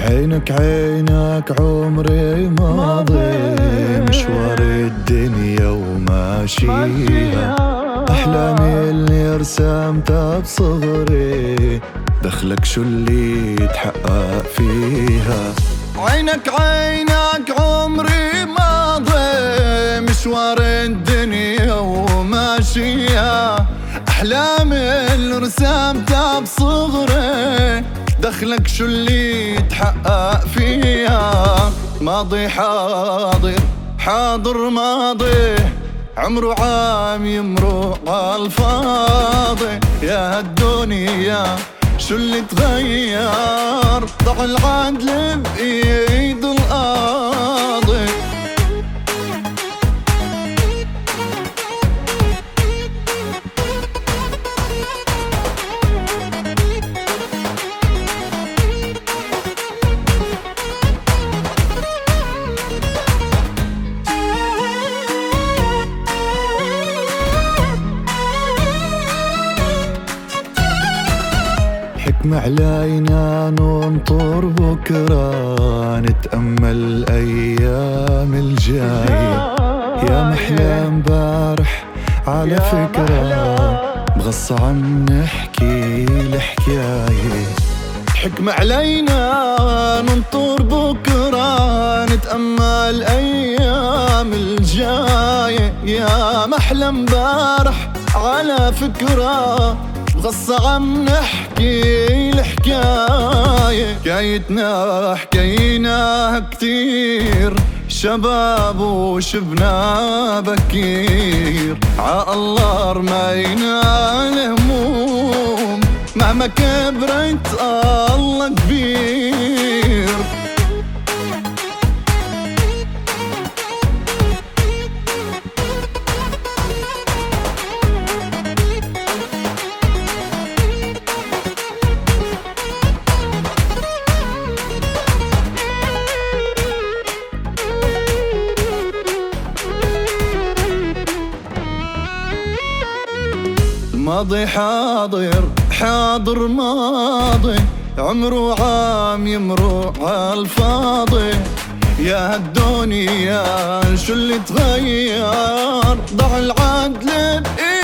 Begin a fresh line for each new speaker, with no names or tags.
عينك عينك عمري ماضي، مشوار الدنيا وماشيها، أحلامي اللي رسمتها بصغري، دخلك شو اللي يتحقق فيها. عينك عينك عمري ماضي، مشوار الدنيا وماشيها، أحلامي اللي رسمتها بصغري، دخلك شو اللي يتحقق فيها. ماضي حاضر حاضر ماضي، عمره عام يمرق عالفاضي، يا هالدنيا شو اللي تغير، ضع العدل بإيد القاضي. حكم علينا ننطر بكرة، نتأمل الأيام الجاية، يا محلى مبارح على فكرة، بغص عم نحكي الحكاية. حكم علينا ننطر بكرة، نتأمل الأيام الجاية، يا محلى مبارح على فكرة، غص عم نحكي الحكاية. حكايتنا حكيناها كتير، شباب وشبنا بكير، ع الله رمينا الهموم، مهما كبرت الله كبير. ماضي حاضر حاضر ماضي، عمره عام يمرق عالفاضي، يا هالدنيا شو اللي تغير، ضع العدل بإيد